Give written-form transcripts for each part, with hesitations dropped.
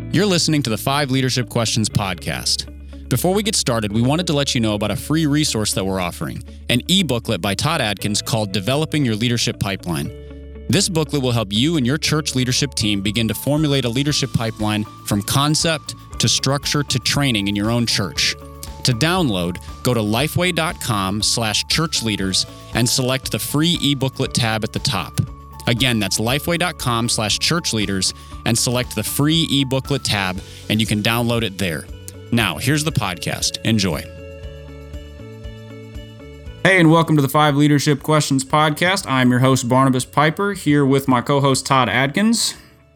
You're listening to the 5 Leadership Questions podcast. Before we get started, we wanted to let you know about a free resource that we're offering, an e-booklet by Todd Adkins called Developing Your Leadership Pipeline. This booklet will help you and your church leadership team begin to formulate a leadership pipeline from concept to structure to training in your own church. To download, go to lifeway.com/churchleaders and select the free e-booklet tab at the top. Again, that's lifeway.com/churchleaders and select the free e-booklet tab, and you can download it there. Now, here's the podcast. Enjoy. Hey, and welcome to the 5 Leadership Questions podcast. I'm your host, Barnabas Piper, here with my co-host, Todd Adkins.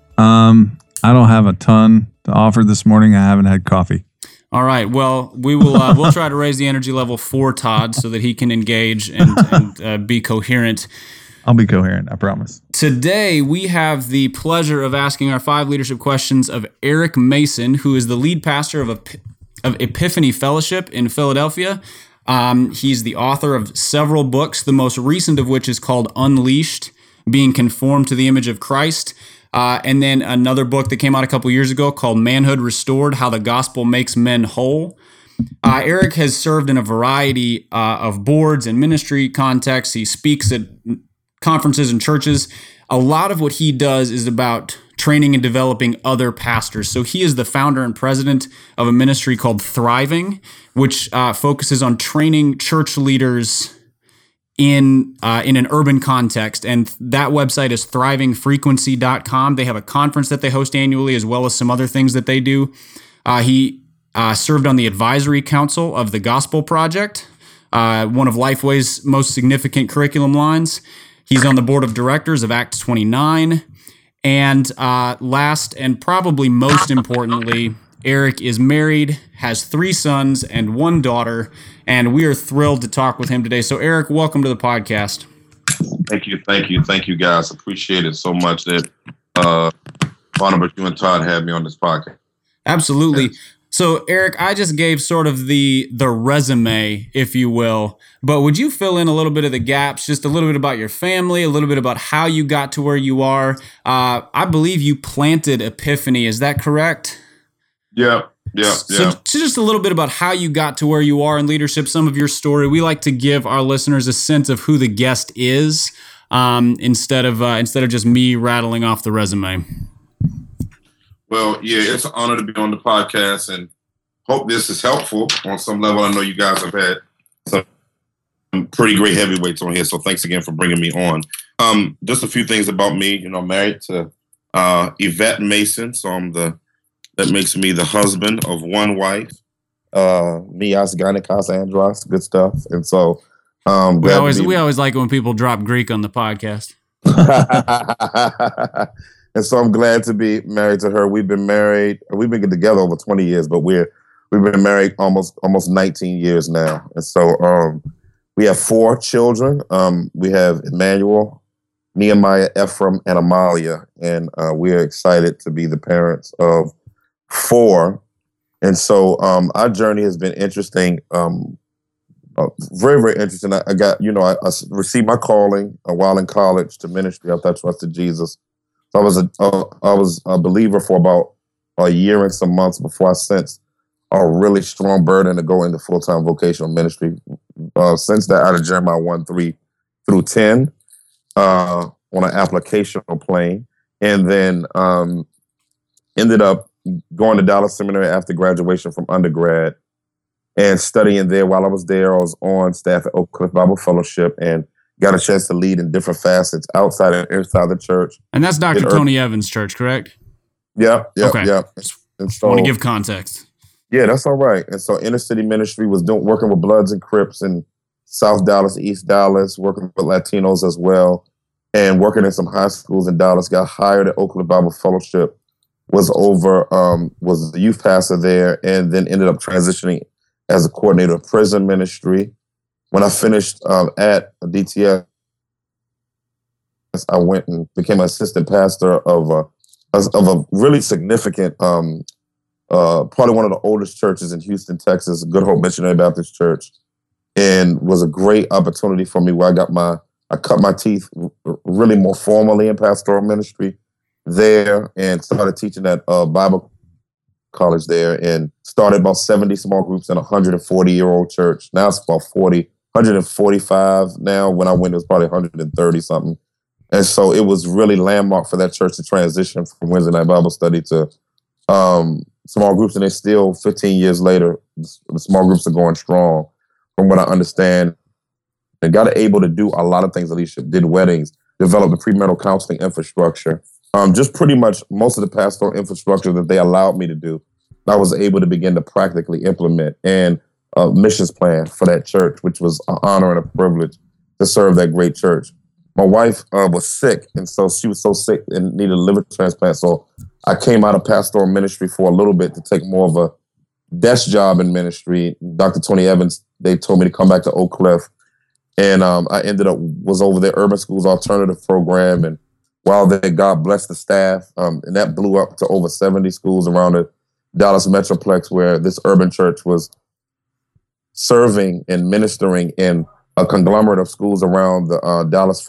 I don't have a ton to offer this morning. I haven't had coffee. All right. Well, we'll try to raise the energy level for Todd so that he can engage and be coherent. I'll be coherent, I promise. Today, we have the pleasure of asking our 5 leadership questions of Eric Mason, who is the lead pastor of Epiphany Fellowship in Philadelphia. He's the author of several books, the most recent of which is called Unleashed, Being Conformed to the Image of Christ. And then another book that came out a couple years ago called Manhood Restored, How the Gospel Makes Men Whole. Eric has served in a variety of boards and ministry contexts. He speaks at conferences and churches. A lot of what he does is about training and developing other pastors. So he is the founder and president of a ministry called Thriving, which focuses on training church leaders in an urban context. And that website is thrivingfrequency.com. They have a conference that they host annually, as well as some other things that they do. He served on the advisory council of the Gospel Project, one of Lifeway's most significant curriculum lines. He's on the board of directors of Acts 29. And last and probably most importantly, Eric is married, has 3 sons and 1 daughter, and we are thrilled to talk with him today. So, Eric, welcome to the podcast. Thank you, guys. Appreciate it so much that Barnabas, you and Todd had me on this podcast. Absolutely. Yes. So, Eric, I just gave sort of the resume, if you will, but would you fill in a little bit of the gaps, just a little bit about your family, a little bit about how you got to where you are? I believe you planted Epiphany. Is that correct? Yeah. So just a little bit about how you got to where you are in leadership, some of your story. We like to give our listeners a sense of who the guest is, instead of just me rattling off the resume. Well, yeah, it's an honor to be on the podcast, and hope this is helpful on some level. I know you guys have had some pretty great heavyweights on here, so thanks again for bringing me on. Just a few things about me. Married to Yvette Mason, so that makes me the husband of 1 wife. Mias Gynikos Andros, good stuff. And so we always like it when people drop Greek on the podcast. And so I'm glad to be married to her. We've been together over 20 years, but we've been married almost 19 years now. And so we have 4 children. We have Emmanuel, Nehemiah, Ephraim, and Amalia. And we are excited to be the parents of 4. And so our journey has been interesting, very, very interesting. I received my calling while in college to ministry after I trusted Jesus. I was a believer for about a year and some months before I sensed a really strong burden to go into full-time vocational ministry. Since that, out of Jeremiah 1:3-10 on an applicational plane, and then ended up going to Dallas Seminary after graduation from undergrad and studying there. While I was there, I was on staff at Oak Cliff Bible Fellowship and got a chance to lead in different facets outside and inside the church. And that's Dr. Tony Evans' church, correct? Yeah. Okay. And so, I want to give context. Yeah, that's all right. And so inner city ministry was working with Bloods and Crips in South Dallas, East Dallas, working with Latinos as well, and working in some high schools in Dallas. Got hired at Oak Cliff Bible Fellowship, was the youth pastor there, and then ended up transitioning as a coordinator of prison ministry. When I finished at DTS, I went and became an assistant pastor of a really significant, probably one of the oldest churches in Houston, Texas, Good Hope Missionary Baptist Church, and was a great opportunity for me where I cut my teeth really more formally in pastoral ministry there and started teaching at Bible college there, and started about 70 small groups in a 140-year-old church. Now it's about 145 now. When I went, it was probably 130 something. And so it was really landmark for that church to transition from Wednesday night Bible study to small groups. And they still, 15 years later, the small groups are going strong, from what I understand. And got able to do a lot of things in leadership, did weddings, developed the premarital counseling infrastructure. Just pretty much most of the pastoral infrastructure that they allowed me to do, I was able to begin to practically implement, and a missions plan for that church, which was an honor and a privilege to serve that great church. My wife was sick, and so she was so sick and needed a liver transplant. So I came out of pastoral ministry for a little bit to take more of a desk job in ministry. Dr. Tony Evans, they told me to come back to Oak Cliff. And I was over there, Urban Schools Alternative Program. And while there, God blessed the staff. And that blew up to over 70 schools around the Dallas Metroplex, where this urban church was serving and ministering in a conglomerate of schools around the Dallas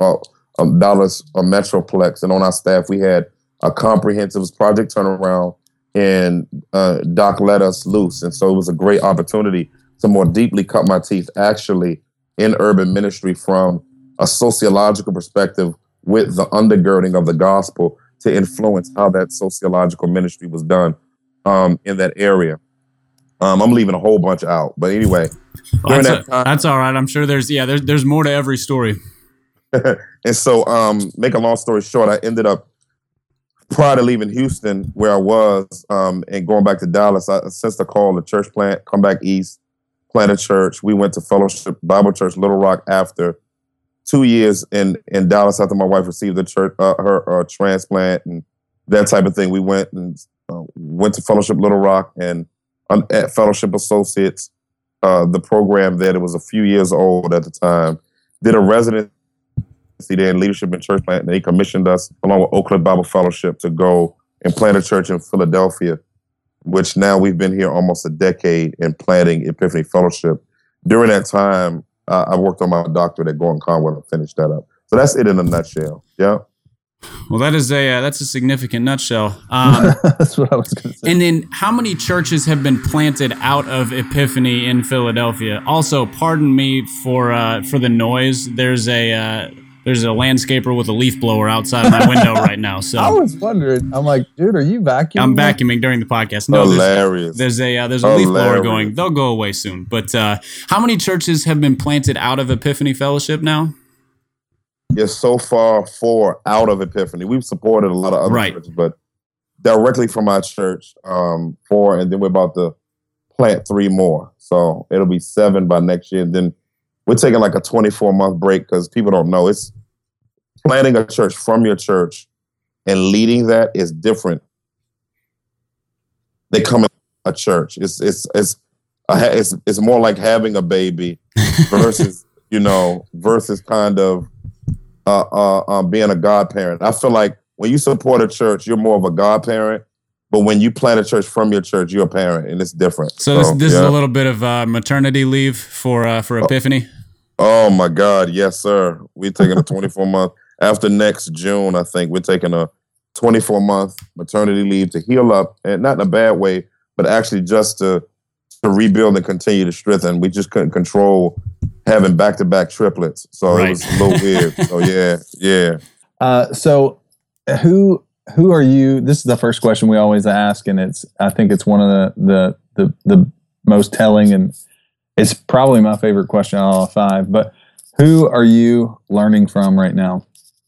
Metroplex. And on our staff, we had a comprehensive project turnaround, and Doc let us loose. And so it was a great opportunity to more deeply cut my teeth, actually, in urban ministry from a sociological perspective, with the undergirding of the gospel to influence how that sociological ministry was done in that area. I'm leaving a whole bunch out, but anyway. That's all right. I'm sure there's more to every story. And so, make a long story short, I ended up, prior to leaving Houston, where I was, and going back to Dallas, I sensed a call to church plant, come back east, plant a church. We went to Fellowship Bible Church, Little Rock, after 2 years in Dallas, after my wife received her transplant and that type of thing. We went to Fellowship Little Rock, and at Fellowship Associates, the program there, it was a few years old at the time, did a residency there in leadership and church plant, and they commissioned us, along with Oak Cliff Bible Fellowship, to go and plant a church in Philadelphia, which now we've been here almost a decade in planting Epiphany Fellowship. During that time, I worked on my doctorate at Gordon Conwell and finished that up. So that's it in a nutshell. Yeah. Well, that's a significant nutshell. That's what I was going to say. And then, how many churches have been planted out of Epiphany in Philadelphia? Also, pardon me for the noise. There's a landscaper with a leaf blower outside of my window right now. So I was wondering. I'm like, dude, are you vacuuming? I'm vacuuming during the podcast. No, hilarious. There's a leaf blower going. They'll go away soon. But how many churches have been planted out of Epiphany Fellowship now? Yes, so far 4 out of Epiphany. We've supported a lot of other churches, but directly from our church, 4, and then we're about to plant 3 more. So it'll be 7 by next year. And then we're taking like a 24-month break, because people don't know, it's planting a church from your church and leading that is different. They come in a church. It's more like having a baby versus versus kind of being a godparent. I feel like when you support a church, you're more of a godparent, but when you plant a church from your church, you're a parent, and it's different. So this is a little bit of maternity leave for Epiphany? Oh my God, yes, sir. We're taking a 24-month, after next June, I think, we're taking a 24-month maternity leave to heal up, and not in a bad way, but actually just to rebuild and continue to strengthen. We just couldn't control having back-to-back triplets. So It was a little weird. So yeah. So who are you? This is the first question we always ask, and I think it's one of the most telling, and it's probably my favorite question out of 5. But who are you learning from right now?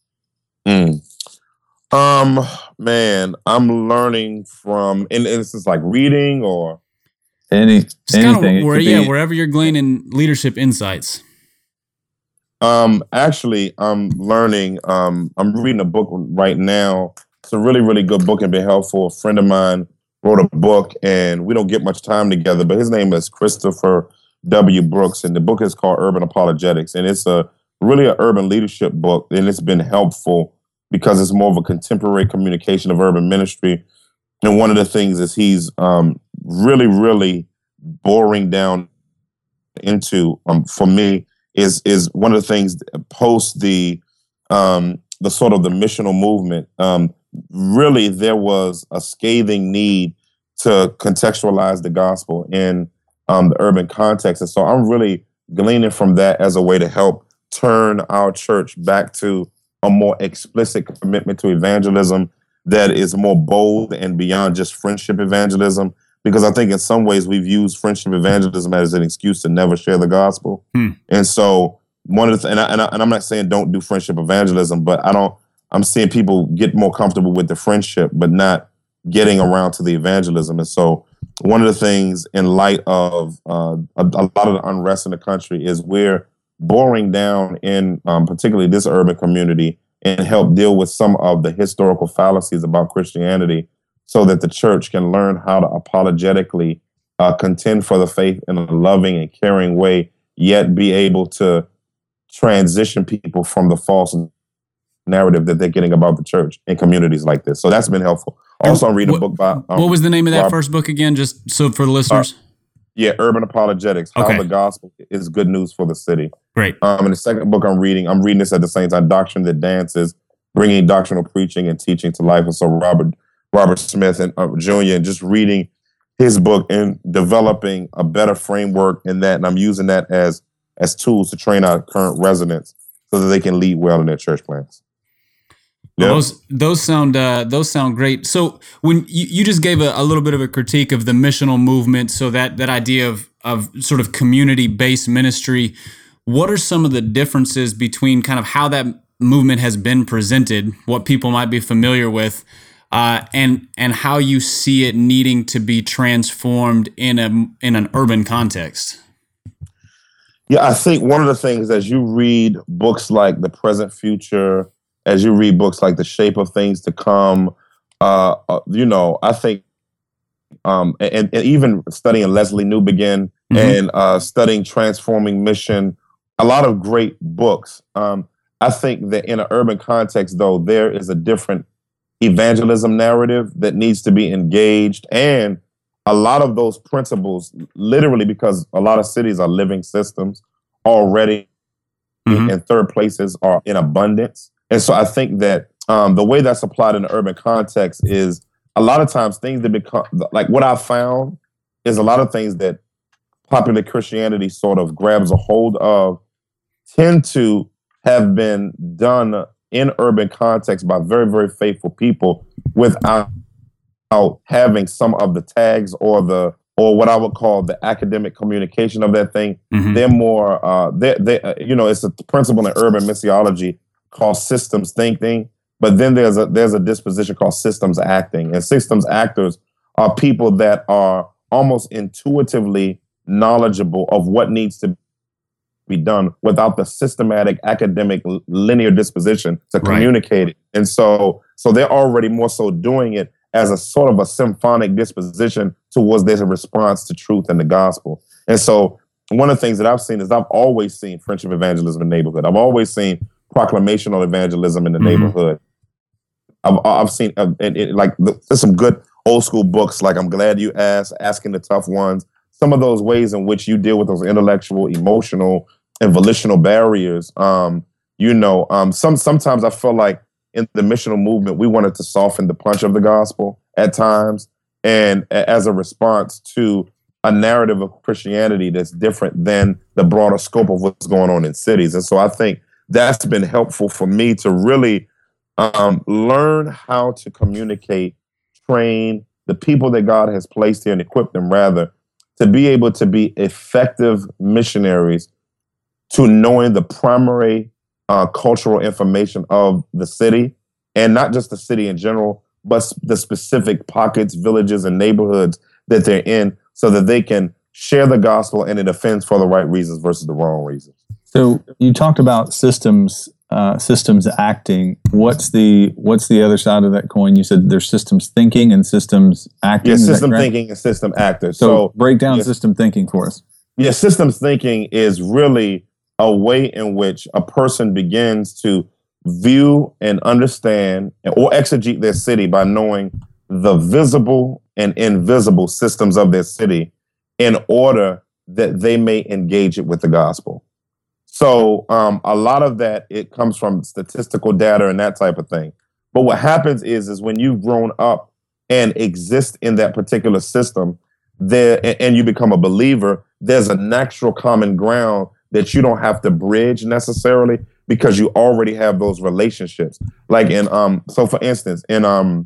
Man, I'm learning from, and this is like reading or anything. Wherever you're gleaning leadership insights. Actually, I'm learning. I'm reading a book right now. It's a really, really good book and been helpful. A friend of mine wrote a book, and we don't get much time together, but his name is Christopher W. Brooks, and the book is called Urban Apologetics, and it's really an urban leadership book, and it's been helpful because it's more of a contemporary communication of urban ministry. And one of the things is he's really, really boring down into, for me, is one of the things post the sort of the missional movement. Really, there was a scathing need to contextualize the gospel in the urban context. And so I'm really gleaning from that as a way to help turn our church back to a more explicit commitment to evangelism that is more bold and beyond just friendship evangelism. Because I think in some ways we've used friendship evangelism as an excuse to never share the gospel. And so one of the and I'm not saying don't do friendship evangelism, but I'm seeing people get more comfortable with the friendship, but not getting around to the evangelism. And so one of the things in light of a lot of the unrest in the country is we're boring down in particularly this urban community and help deal with some of the historical fallacies about Christianity so that the church can learn how to apologetically contend for the faith in a loving and caring way, yet be able to transition people from the false narrative that they're getting about the church in communities like this. So that's been helpful. Also, I'm reading a book by... what was the name of that first book again, just so for the listeners? Urban Apologetics, How the Gospel is Good News for the City. Great. And the second book I'm reading this at the same time, Doctrine That Dances, Bringing Doctrinal Preaching and Teaching to Life. And so Robert Smith and Jr., and just reading his book and developing a better framework in that. And I'm using that as tools to train our current residents so that they can lead well in their church plans. Well, those sound great. So when you just gave a little bit of a critique of the missional movement, so that idea of sort of community-based ministry, what are some of the differences between kind of how that movement has been presented, what people might be familiar with, and how you see it needing to be transformed in an urban context? Yeah, I think one of the things as you read books like The Present Future, as you read books like The Shape of Things to Come, I think, and even studying Leslie Newbegin and studying Transforming Mission, a lot of great books. I think that in an urban context, though, there is a different evangelism narrative that needs to be engaged. And a lot of those principles, literally because a lot of cities are living systems already, and third places are in abundance. And so I think that the way that's applied in the urban context is a lot of times things that become, like what I've found is a lot of things that popular Christianity sort of grabs a hold of tend to have been done in urban context by very, very faithful people without having some of the tags or what I would call the academic communication of that thing. They're more, it's a principle in urban missiology called systems thinking, but then there's a disposition called systems acting. And systems actors are people that are almost intuitively knowledgeable of what needs to be done without the systematic academic linear disposition to communicate it. And so they're already more so doing it as a sort of a symphonic disposition towards their response to truth and the gospel. And so one of the things that I've seen is I've always seen friendship evangelism in the neighborhood. I've always seen proclamational evangelism in the neighborhood. I've seen there's some good old school books like I'm Glad You Asked, Asking the Tough Ones. Some of those ways in which you deal with those intellectual, emotional, and volitional barriers. Sometimes I feel like in the missional movement, we wanted to soften the punch of the gospel at times, and as a response to a narrative of Christianity that's different than the broader scope of what's going on in cities. And so I think that's been helpful for me to really learn how to communicate, train the people that God has placed here and equip them, rather, to be able to be effective missionaries to knowing the primary cultural information of the city, and not just the city in general, but the specific pockets, villages, and neighborhoods that they're in, so that they can share the gospel and it offends for the right reasons versus the wrong reasons. So you talked about systems acting. What's the other side of that coin? You said there's systems thinking and systems acting. Yeah, system thinking and system actors. So break down system thinking for us. Yeah, systems thinking is really a way in which a person begins to view and understand or exegete their city by knowing the visible and invisible systems of their city in order that they may engage it with the gospel. So a lot of that, it comes from statistical data and that type of thing. But what happens is when you've grown up and exist in that particular system, and you become a believer, there's a natural common ground that you don't have to bridge necessarily because you already have those relationships. Like so for instance, in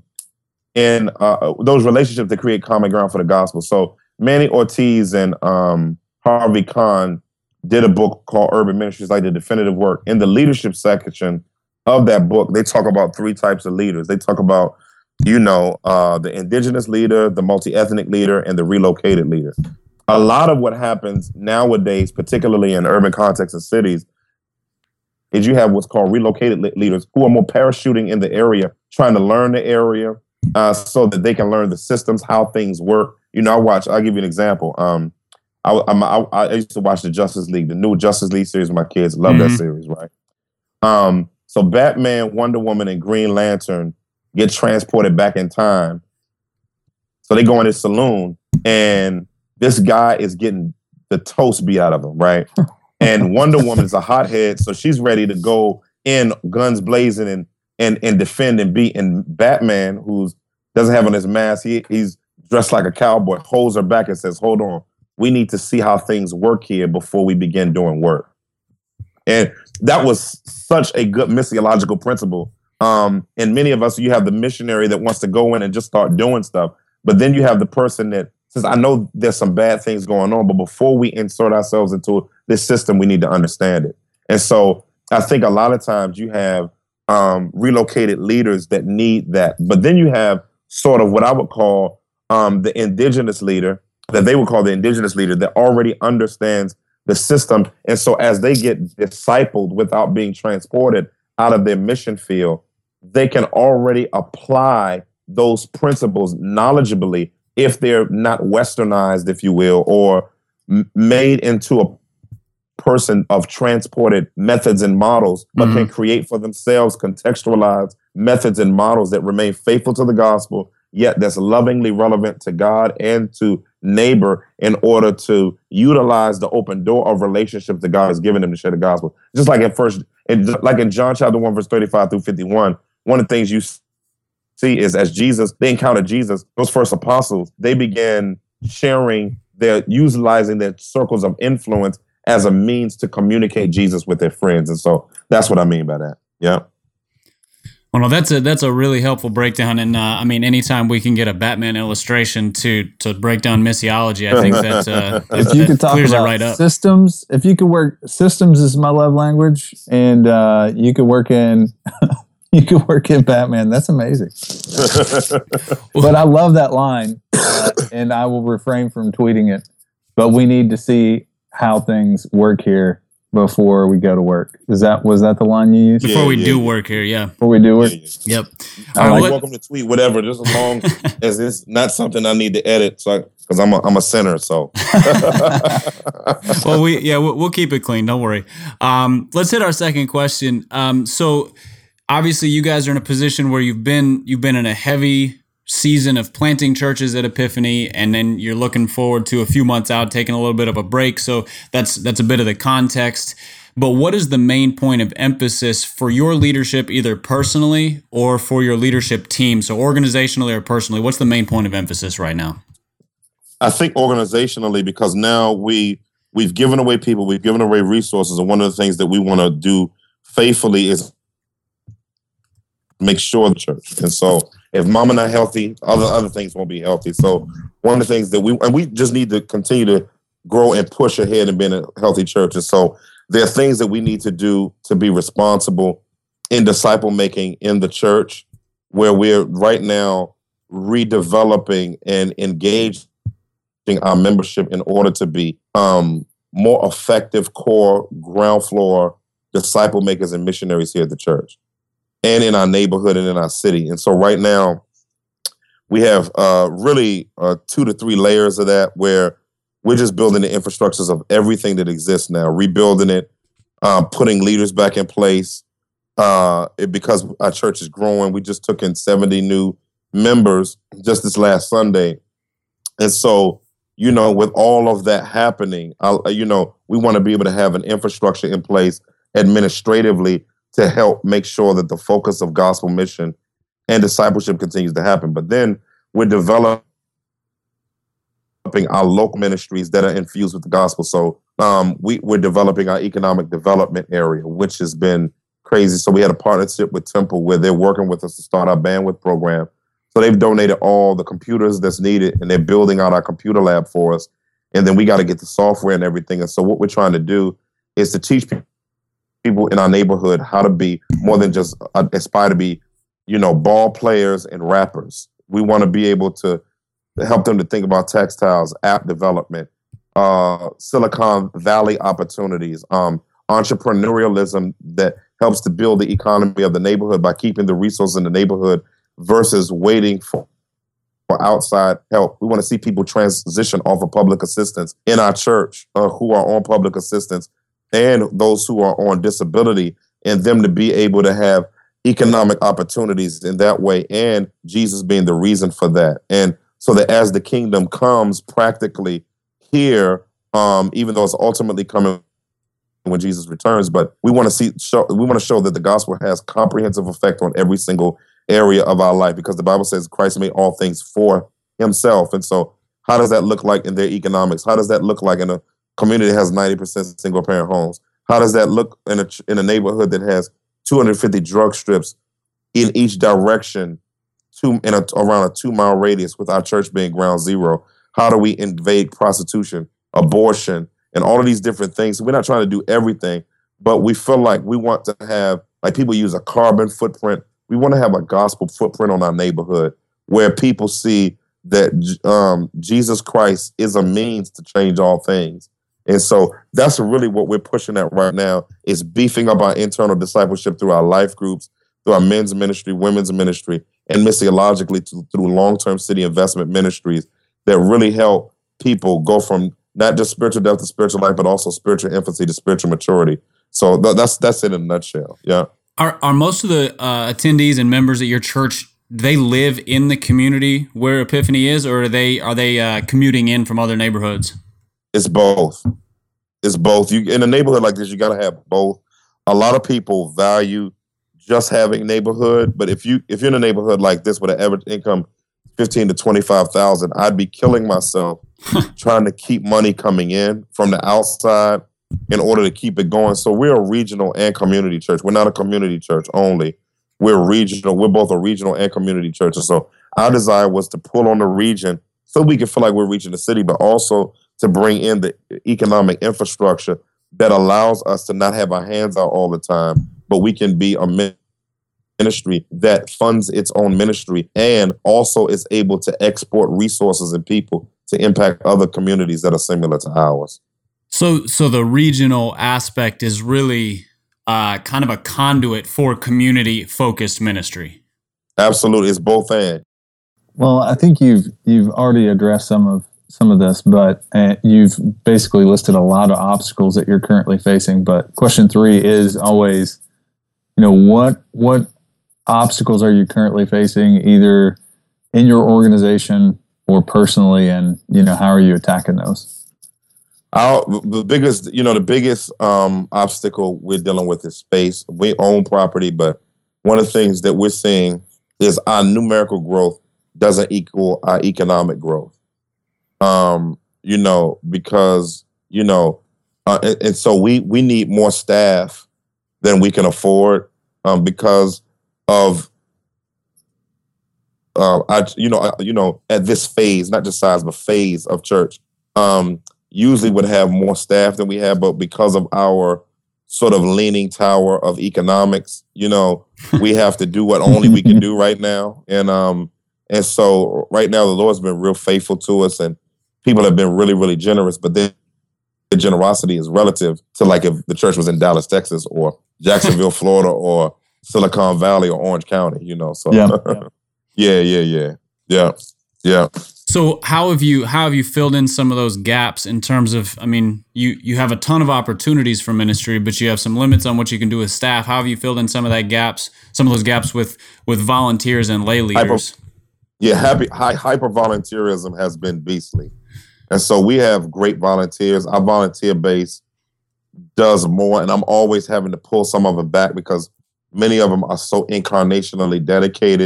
those relationships that create common ground for the gospel. So Manny Ortiz and Harvey Kahn did a book called Urban Ministries, like the definitive work. In the leadership section of that book, they talk about 3 types of leaders. They talk about, the indigenous leader, the multi-ethnic leader, and the relocated leader. A lot of what happens nowadays, particularly in urban contexts and cities, is you have what's called relocated leaders who are more parachuting in the area, trying to learn the area so that they can learn the systems, how things work. I'll give you an example. I used to watch the Justice League, the new Justice League series. My kids love that series, right? So Batman, Wonder Woman, and Green Lantern get transported back in time. So they go in this saloon, and this guy is getting the toast beat out of him, right? And Wonder Woman is a hothead, so she's ready to go in, guns blazing, and defend and beat. And Batman, who doesn't have on his mask, he's dressed like a cowboy, holds her back and says, "Hold on, we need to see how things work here before we begin doing work." And that was such a good missiological principle. And many of us, you have the missionary that wants to go in and just start doing stuff. But then you have the person that says, I know there's some bad things going on, but before we insert ourselves into this system, we need to understand it. And so I think a lot of times you have relocated leaders that need that. But then you have sort of what I would call the indigenous leader, that they would call the indigenous leader, that already understands the system. And so as they get discipled without being transported out of their mission field, they can already apply those principles knowledgeably if they're not westernized, if you will, or made into a person of transported methods and models, but can create for themselves contextualized methods and models that remain faithful to the gospel, yet that's lovingly relevant to God and to neighbor in order to utilize the open door of relationships that God has given them to share the gospel. Just like in John chapter 1, verse 35 through 51, one of the things you see is as they encountered Jesus, those first apostles, they began utilizing their circles of influence as a means to communicate Jesus with their friends. And so that's what I mean by that. Yeah. Well, no, that's a really helpful breakdown, and anytime we can get a Batman illustration to break down missiology, I think that if you could talk clears about it right up. Systems, if you could work systems is my love language, and you could work in Batman. That's amazing. But I love that line, and I will refrain from tweeting it. But we need to see how things work here before we go to work. Was that the line you used? Before we do work here, yeah. Before we do work? Yep. Welcome to tweet whatever, just as long as it's not something I need to edit, because I'm a sinner, so. Well, we'll keep it clean, don't worry. Let's hit our second question. So obviously you guys are in a position where you've been in a heavy season of planting churches at Epiphany, and then you're looking forward to a few months out, taking a little bit of a break. So that's a bit of the context. But what is the main point of emphasis for your leadership, either personally or for your leadership team? So organizationally or personally, what's the main point of emphasis right now? I think organizationally, because now we've given away people, we've given away resources, and one of the things that we want to do faithfully is make sure the church. And so if mama not healthy, other things won't be healthy. So one of the things that we just need to continue to grow and push ahead and be in a healthy church. And so there are things that we need to do to be responsible in disciple making in the church, where we're right now redeveloping and engaging our membership in order to be more effective core ground floor disciple makers and missionaries here at the church and in our neighborhood and in our city. And so right now we have really 2 to 3 layers of that, where we're just building the infrastructures of everything that exists now, rebuilding it, putting leaders back in place. Because our church is growing, we just took in 70 new members just this last Sunday. And so, with all of that happening, we want to be able to have an infrastructure in place administratively to help make sure that the focus of gospel mission and discipleship continues to happen. But then we're developing our local ministries that are infused with the gospel. So we're developing our economic development area, which has been crazy. So we had a partnership with Temple where they're working with us to start our bandwidth program. So they've donated all the computers that's needed, and they're building out our computer lab for us. And then we got to get the software and everything. And so what we're trying to do is to teach people in our neighborhood how to be more than just aspire to be, ball players and rappers. We want to be able to help them to think about textiles, app development, Silicon Valley opportunities, entrepreneurialism that helps to build the economy of the neighborhood by keeping the resources in the neighborhood versus waiting for outside help. We want to see people transition off of public assistance in our church who are on public assistance and those who are on disability, and them to be able to have economic opportunities in that way, and Jesus being the reason for that. And so that as the kingdom comes practically here, even though it's ultimately coming when Jesus returns, but we want to show that the gospel has comprehensive effect on every single area of our life, because the Bible says Christ made all things for himself. And so how does that look like in their economics? How does that look like in a community that has 90% single parent homes? How does that look in a neighborhood that has 250 drug strips in each direction around a 2-mile radius, with our church being ground zero? How do we invade prostitution, abortion, and all of these different things? We're not trying to do everything, but we feel like we want to have, like people use a carbon footprint. We want to have a gospel footprint on our neighborhood where people see that Jesus Christ is a means to change all things. And so that's really what we're pushing at right now, is beefing up our internal discipleship through our life groups, through our men's ministry, women's ministry, and missiologically through long-term city investment ministries that really help people go from not just spiritual depth to spiritual life, but also spiritual infancy to spiritual maturity. So that's it in a nutshell. Yeah. Are most of the attendees and members at your church, they live in the community where Epiphany is, or are they commuting in from other neighborhoods? It's both. It's both. You in a neighborhood like this, you got to have both. A lot of people value just having neighborhood, but if you're in a neighborhood like this with an average income 15 to 25,000, I'd be killing myself trying to keep money coming in from the outside in order to keep it going. So we're a regional and community church. We're not a community church only. We're regional. We're both a regional and community church. And so our desire was to pull on the region so we can feel like we're reaching the city, but also to bring in the economic infrastructure that allows us to not have our hands out all the time, but we can be a ministry that funds its own ministry and also is able to export resources and people to impact other communities that are similar to ours. So the regional aspect is really kind of a conduit for community-focused ministry. Absolutely, it's both and. Well, I think you've already addressed some of this, but you've basically listed a lot of obstacles that you're currently facing. But question 3 is always, what obstacles are you currently facing, either in your organization or personally, and how are you attacking those? The biggest obstacle we're dealing with is space. We own property, but one of the things that we're seeing is our numerical growth doesn't equal our economic growth. Because and so we need more staff than we can afford because of at this phase, not just size, but phase of church. Usually would have more staff than we have, but because of our sort of leaning tower of economics, we have to do what only we can do right now. And so right now the Lord's been real faithful to us, and people have been really, really generous, but then the generosity is relative to like if the church was in Dallas, Texas, or Jacksonville, Florida, or Silicon Valley or Orange County, so yeah. So how have you filled in some of those gaps in terms of, you have a ton of opportunities for ministry, but you have some limits on what you can do with staff. How have you filled in some of those gaps with volunteers and lay leaders? Hyper volunteerism has been beastly. And so we have great volunteers. Our volunteer base does more, and I'm always having to pull some of it back because many of them are so incarnationally dedicated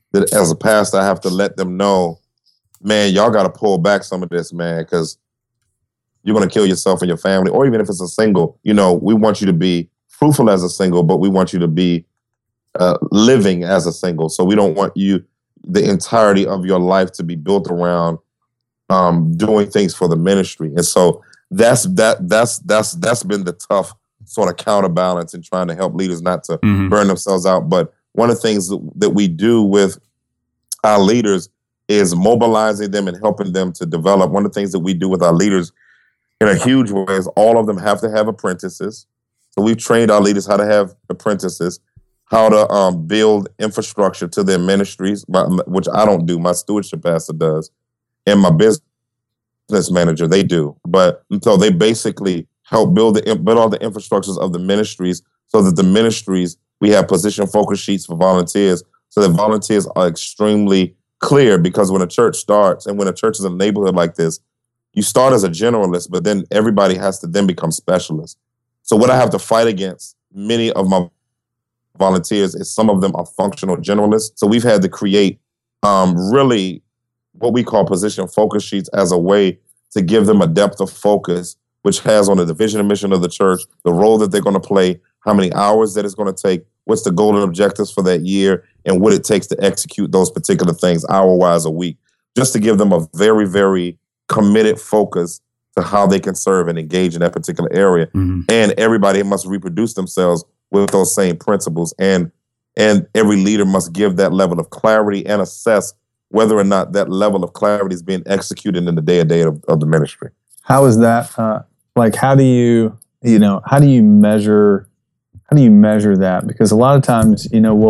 that as a pastor, I have to let them know, man, y'all got to pull back some of this, man, because you're going to kill yourself and your family. Or even if it's a single, we want you to be fruitful as a single, but we want you to be living as a single. So we don't want the entirety of your life to be built around doing things for the ministry. And so that's been the tough sort of counterbalance in trying to help leaders not to burn themselves out. But one of the things that we do with our leaders is mobilizing them and helping them to develop. One of the things that we do with our leaders in a huge way is all of them have to have apprentices. So we've trained our leaders how to have apprentices, how to build infrastructure to their ministries, which I don't do. My stewardship pastor does, and my business manager, they do. But so they basically help build all the infrastructures of the ministries, so that the ministries, we have position focus sheets for volunteers, so that volunteers are extremely clear. Because when a church starts, and when a church is in a neighborhood like this, you start as a generalist, but then everybody has to then become specialists. So what I have to fight against many of my volunteers is some of them are functional generalists. So we've had to create really what we call position focus sheets as a way to give them a depth of focus, which has on the vision and mission of the church, the role that they're going to play, how many hours that it's going to take, what's the goal and objectives for that year, and what it takes to execute those particular things hour-wise a week, just to give them a very, very committed focus to how they can serve and engage in that particular area. And everybody must reproduce themselves with those same principles. And every leader must give that level of clarity and assess whether or not that level of clarity is being executed in the day-to-day of the ministry. How is that? How do you measure that? Because a lot of times,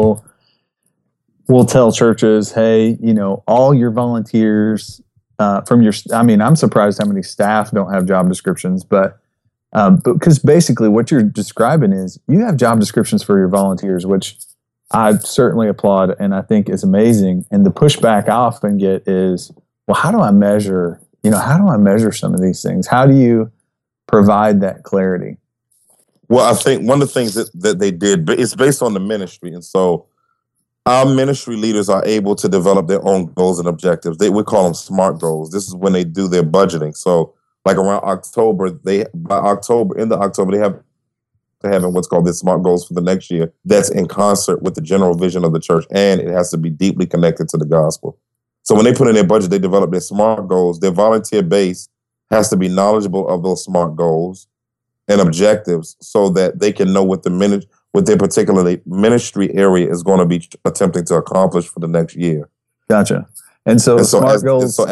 we'll tell churches, hey, all your volunteers I'm surprised how many staff don't have job descriptions, but because basically what you're describing is you have job descriptions for your volunteers, which I certainly applaud and I think is amazing. And the pushback I often get is, well, how do I measure some of these things? How do you provide that clarity? Well, I think one of the things that they did, but it's based on the ministry. And so our ministry leaders are able to develop their own goals and objectives. We call them SMART goals. This is when they do their budgeting. So like around October, in October, they have to have what's called the SMART goals for the next year. That's in concert with the general vision of the church, and it has to be deeply connected to the gospel. So when they put in their budget, they develop their SMART goals. Their volunteer base has to be knowledgeable of those SMART goals and objectives, so that they can know what their particular ministry area is going to be attempting to accomplish for the next year. Gotcha. And so SMART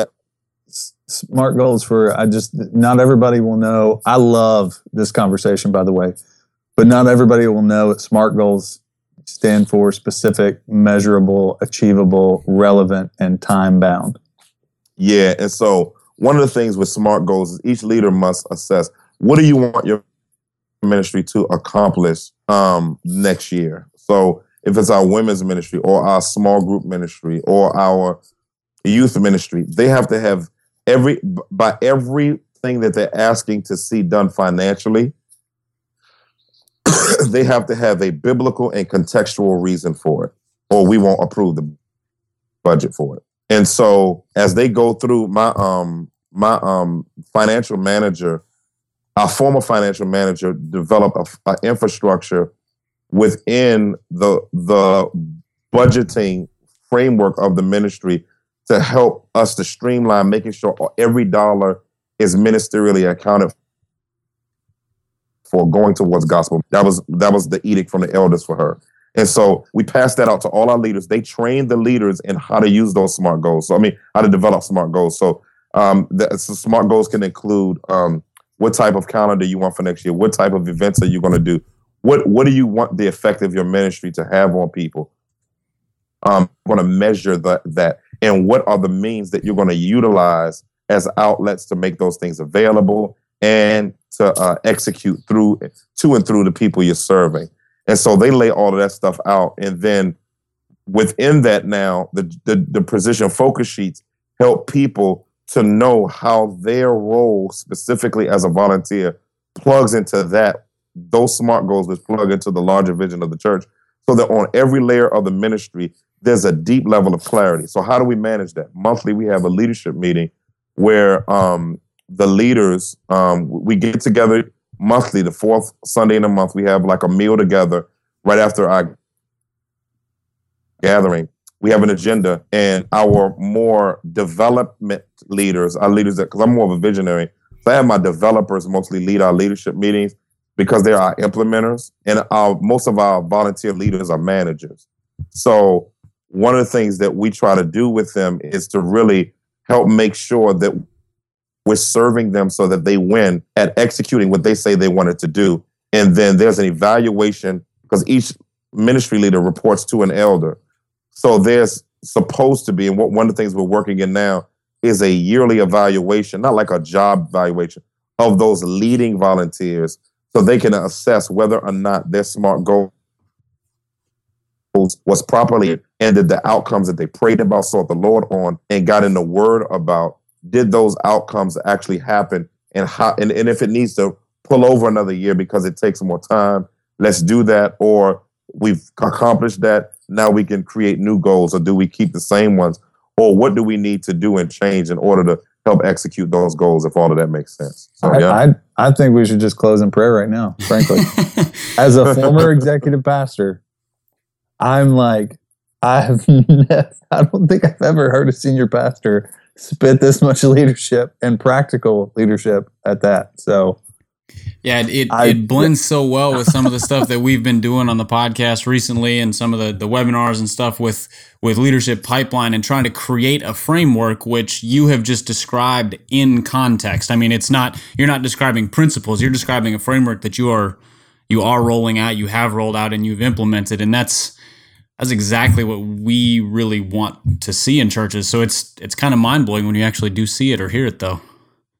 goals for, not everybody will know. I love this conversation, by the way, but not everybody will know what SMART goals stand for: specific, measurable, achievable, relevant, and time bound. Yeah. And so one of the things with SMART goals is each leader must assess, what do you want your ministry to accomplish next year? So if it's our women's ministry or our small group ministry or our youth ministry, they have to have everything that they're asking to see done financially, they have to have a biblical and contextual reason for it, or we won't approve the budget for it. And so as they go through, my financial manager, our former financial manager, developed an infrastructure within the budgeting framework of the ministry to help us to streamline, making sure every dollar is ministerially accounted for, going towards gospel. That was the edict from the elders for her. And so we passed that out to all our leaders. They trained the leaders in how to use those SMART goals. How to develop SMART goals. So the SMART goals can include what type of calendar you want for next year, what type of events are you going to do, what do you want the effect of your ministry to have on people. Going to measure that, and what are the means that you're going to utilize as outlets to make those things available and to execute to and through the people you're serving. And so they lay all of that stuff out. And then within that now, the position focus sheets help people to know how their role specifically as a volunteer plugs into those SMART goals, which plug into the larger vision of the church, so that on every layer of the ministry, there's a deep level of clarity. So how do we manage that? Monthly, we have a leadership meeting where the leaders, we get together monthly, the fourth Sunday in the month. We have like a meal together right after our gathering. We have an agenda, and our more development leaders, our leaders, because I'm more of a visionary, so I have my developers mostly lead our leadership meetings because they're our implementers, and most of our volunteer leaders are managers. So one of the things that we try to do with them is to really help make sure that we're serving them so that they win at executing what they say they wanted to do. And then there's an evaluation because each ministry leader reports to an elder. So there's supposed to be, and one of the things we're working in now is a yearly evaluation, not like a job evaluation, of those leading volunteers so they can assess whether or not their SMART goals was properly and did the outcomes that they prayed about, sought the Lord on, and got in the word about, did those outcomes actually happen, and how, and if it needs to pull over another year because it takes more time, let's do that. Or we've accomplished that, now we can create new goals, or do we keep the same ones? Or what do we need to do and change in order to help execute those goals, if all of that makes sense? So, I think we should just close in prayer right now, frankly. As a former executive pastor, I'm like, I don't think I've ever heard a senior pastor spit this much leadership and practical leadership at that. So yeah, it blends so well with some of the stuff that we've been doing on the podcast recently, and some of the webinars and stuff with Leadership Pipeline, and trying to create a framework which you have just described in context. I mean, you're not describing principles, you're describing a framework that you are rolling out, you have rolled out, and you've implemented, and that's exactly what we really want to see in churches. So it's kind of mind-blowing when you actually do see it or hear it, though.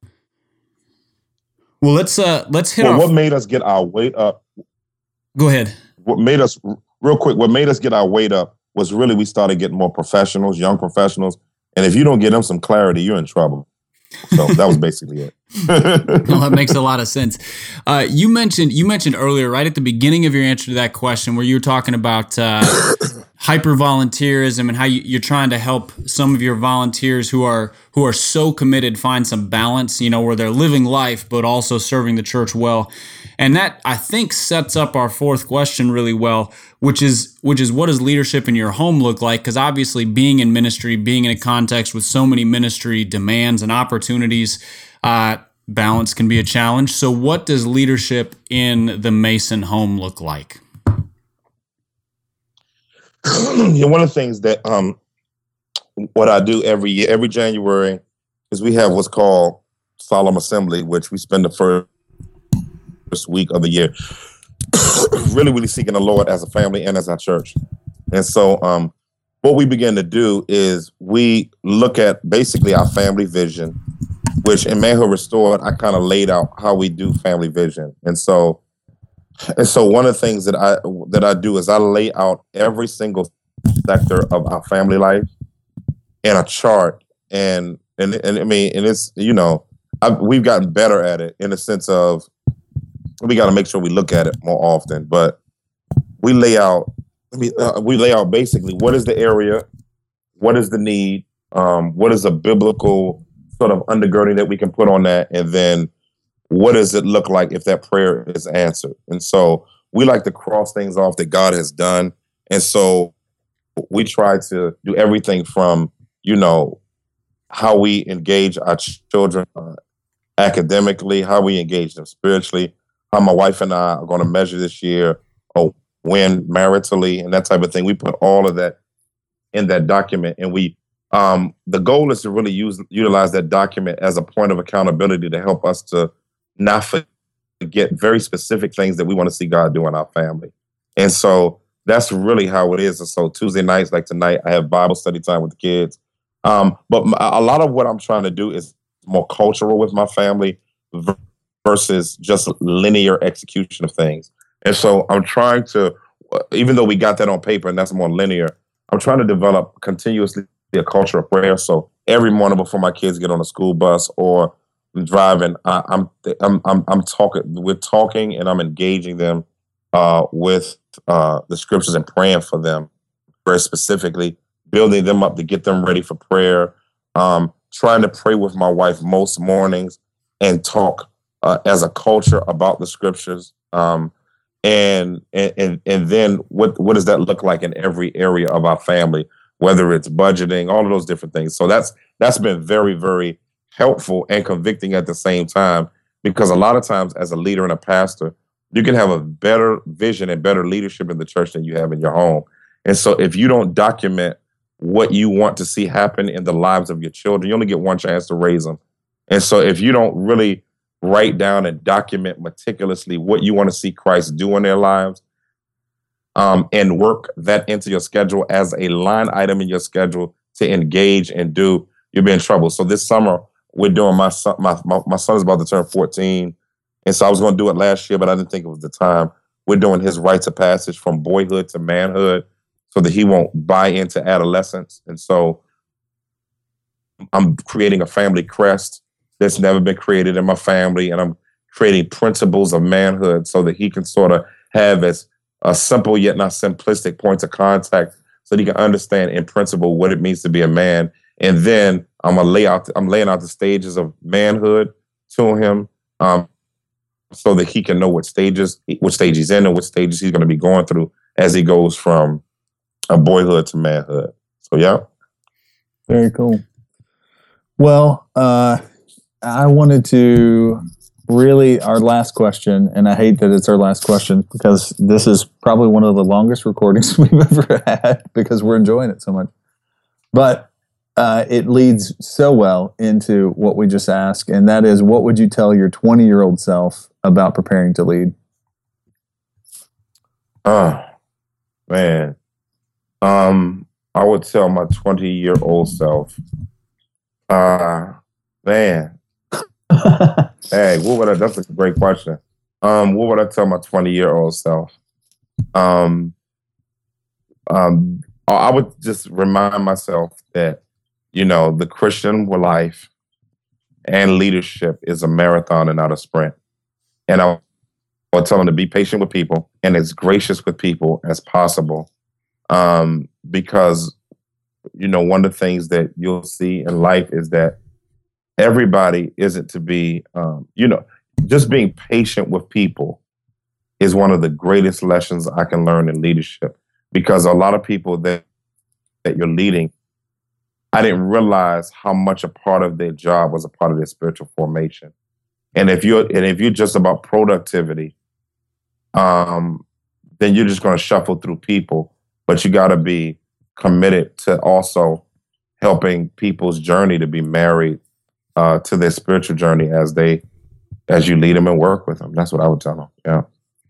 Well, let's hit. Well, what made us get our weight up? Go ahead. What made us get our weight up was really we started getting more professionals, young professionals, and if you don't get them some clarity, you're in trouble. So that was basically it. No, that makes a lot of sense. You mentioned earlier, right at the beginning of your answer to that question, where you were talking about hyper volunteerism and how you're trying to help some of your volunteers who are so committed find some balance, where they're living life but also serving the church well. And that, I think, sets up our fourth question really well, which is what does leadership in your home look like? Because obviously being in ministry, being in a context with so many ministry demands and opportunities, balance can be a challenge. So what does leadership in the Mason home look like? One of the things that what I do every January, is we have what's called Solemn Assembly, which we spend the first week of the year really seeking the Lord as a family and as our church. And so what we begin to do is we look at basically our family vision, which in Manhood Restored, I kind of laid out how we do family vision. And so one of the things that I do is I lay out every single sector of our family life in a chart. And I mean, and it's, we've gotten better at it in the sense of we got to make sure we look at it more often. But we lay out basically what is the area, what is the need, what is a biblical sort of undergirding that we can put on that, and then what does it look like if that prayer is answered? And so we like to cross things off that God has done. And so we try to do everything from, how we engage our children academically, how we engage them spiritually, how my wife and I are going to measure this year, when maritally, and that type of thing. We put all of that in that document, and the goal is to really utilize that document as a point of accountability to help us to not forget very specific things that we want to see God do in our family. And so that's really how it is. And so Tuesday nights, like tonight, I have Bible study time with the kids. But a lot of what I'm trying to do is more cultural with my family versus just linear execution of things. And so I'm trying to, even though we got that on paper and that's more linear, I'm trying to develop continuously a culture of prayer. So every morning before my kids get on a school bus or driving, I'm talking. We're talking, and I'm engaging them with the scriptures and praying for them prayer specifically, building them up to get them ready for prayer, trying to pray with my wife most mornings and talk as a culture about the scriptures. And then what does that look like in every area of our family, whether it's budgeting, all of those different things. So that's been very, very helpful and convicting at the same time, because a lot of times as a leader and a pastor, you can have a better vision and better leadership in the church than you have in your home. And so if you don't document what you want to see happen in the lives of your children, you only get one chance to raise them. And so if you don't really write down and document meticulously what you want to see Christ do in their lives, and work that into your schedule as a line item in your schedule to engage and do, you'll be in trouble. So this summer, we're doing my son is about to turn 14. And so I was going to do it last year, but I didn't think it was the time. We're doing his rites of passage from boyhood to manhood so that he won't buy into adolescence. And so I'm creating a family crest that's never been created in my family. And I'm creating principles of manhood so that he can sort of have as a simple yet not simplistic points of contact so that he can understand in principle what it means to be a man. And then I'm laying out the stages of manhood to him, so that he can know what stage he's in and what stages he's going to be going through as he goes from a boyhood to manhood. So, yeah. Very cool. Well, I wanted to really, our last question, and I hate that it's our last question because this is probably one of the longest recordings we've ever had because we're enjoying it so much. But it leads so well into what we just asked, and that is, what would you tell your 20-year-old self about preparing to lead? Oh, man. I would tell my 20-year-old self, man. Hey, that's a great question. What would I tell my 20-year-old self? I would just remind myself that, the Christian life and leadership is a marathon and not a sprint. And I would tell them to be patient with people and as gracious with people as possible. Because, one of the things that you'll see in life is that everybody isn't to be, just being patient with people is one of the greatest lessons I can learn in leadership, because a lot of people that you're leading, I didn't realize how much a part of their job was a part of their spiritual formation. And if you're just about productivity, then you're just going to shuffle through people, but you got to be committed to also helping people's journey to be married to their spiritual journey as you lead them and work with them. That's what I would tell them. Yeah.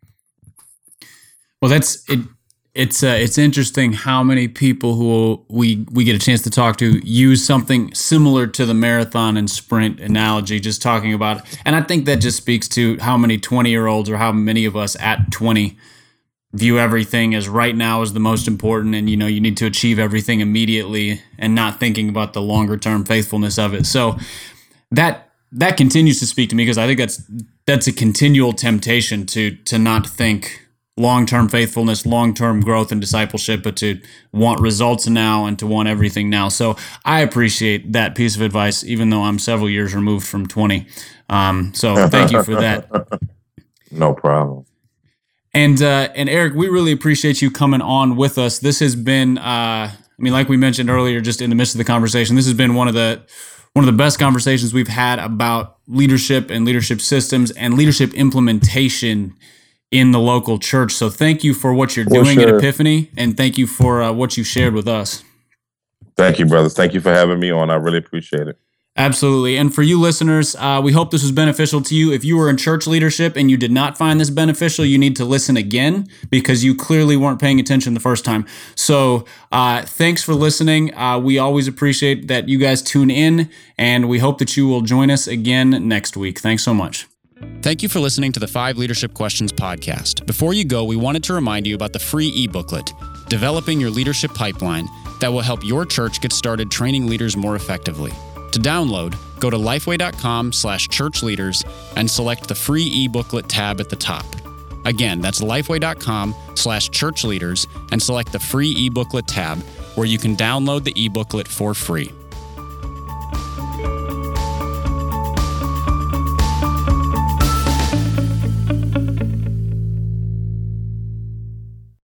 Well, that's it. It's interesting how many people who we get a chance to talk to use something similar to the marathon and sprint analogy, just talking about, and I think that just speaks to how many 20-year-olds or how many of us at 20 view everything as right now is the most important, and you need to achieve everything immediately and not thinking about the longer term faithfulness of it. So that continues to speak to me, because I think that's a continual temptation to not think long-term faithfulness, long-term growth and discipleship, but to want results now and to want everything now. So I appreciate that piece of advice, even though I'm several years removed from 20. So thank you for that. No problem. And Eric, we really appreciate you coming on with us. This has been, like we mentioned earlier, just in the midst of the conversation, this has been one of the best conversations we've had about leadership and leadership systems and leadership implementation in the local church. So thank you for what you're doing at Epiphany, and thank you for what you shared with us. Thank you, brothers. Thank you for having me on. I really appreciate it. Absolutely. And for you listeners, we hope this was beneficial to you. If you were in church leadership and you did not find this beneficial, you need to listen again, because you clearly weren't paying attention the first time. So thanks for listening. We always appreciate that you guys tune in, and we hope that you will join us again next week. Thanks so much. Thank you for listening to the 5 Leadership Questions podcast. Before you go, we wanted to remind you about the free e-booklet, Developing Your Leadership Pipeline, that will help your church get started training leaders more effectively. To download, go to lifeway.com/churchleaders and select the free e-booklet tab at the top. Again, that's lifeway.com/churchleaders and select the free ebooklet tab where you can download the ebooklet for free.